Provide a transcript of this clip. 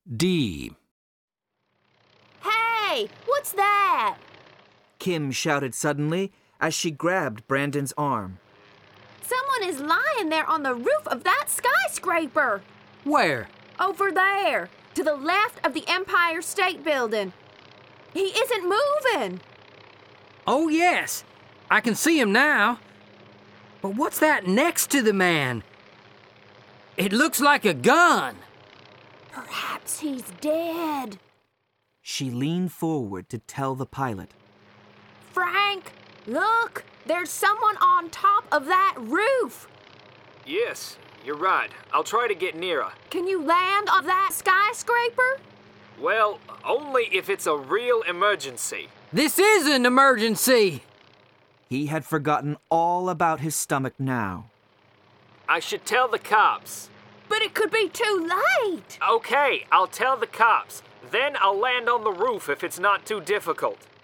D. Hey, what's that? Kim shouted suddenly as she grabbed Brandon's arm. Someone is lying there on the roof of that skyscraper. Where? Over there, to the left of the Empire State Building. He isn't moving. Oh, yes. I can see him now. But what's that next to the man? It looks like a gun. Perhaps he's dead. She leaned forward to tell the pilot. Frank, look, there's someone on top of that roof. Yes, you're right. I'll try to get nearer. Can you land on that skyscraper? Well, only if it's a real emergency. This is an emergency. He had forgotten all about his stomach now. I should tell the cops. But it could be too late. Okay, I'll tell the cops. Then I'll land on the roof if it's not too difficult.